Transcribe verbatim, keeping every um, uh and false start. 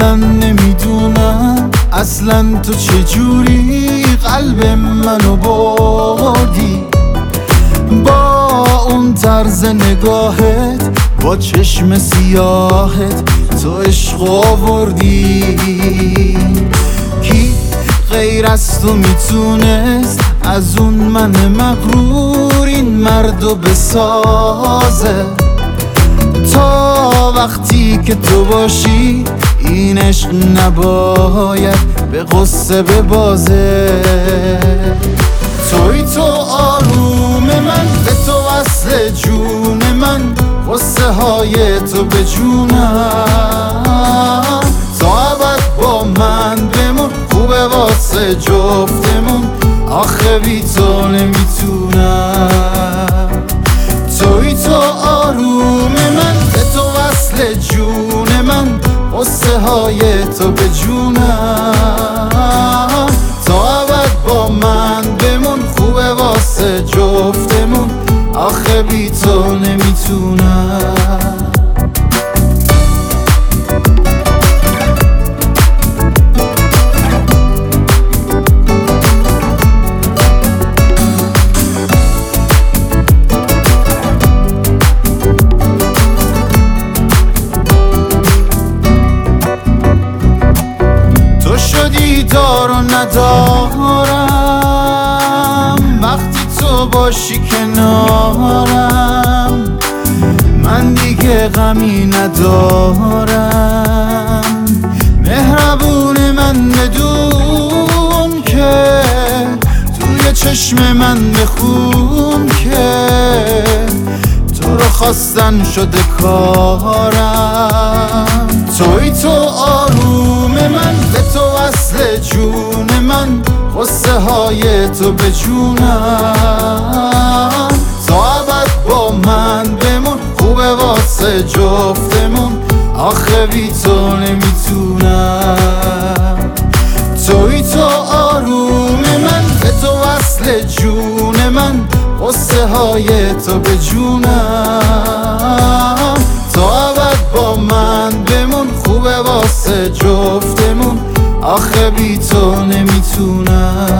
اصلا نمیدونم اصلا تو چجوری قلب منو بردی، با اون طرز نگاهت، با چشم سیاهت تو عشق آوردی. کی غیر از تو میتونست از اون من مغرور این مردو بسازه؟ تا وقتی که تو باشی این عشق نباید به غصه ببازه. توی تو آروم من، به تو وصل جون من، غصه های تو به جونم. تا ابد با من بمون، خوبه واسه جفتمون، آخه بی تو نمیتونم. توی تو آروم من، به تو وصل جون من، غصه های تو به جونم. تا ابد با من بمون، خوبه واسه جفتمون، آخه بی تو نمیتونم. دار و ندارم وقتی تو باشی کنارم، من دیگه غمی ندارم. مهربون من بدون که توی چشم من بخون که تو رو خواستن شده کارم. توی تو آروم من، به تو وصل جون من، غصه های تو به جونم. تا ابد با من بمون، خوبه واسه جفتمون، آخه بی تو نمیتونم. توی تو آروم من، به تو وصل جون من، غصه های تو به جونم. تا ابد با من بمون، خوبه واسه جفتمون، آخه بی تو نمیتونم.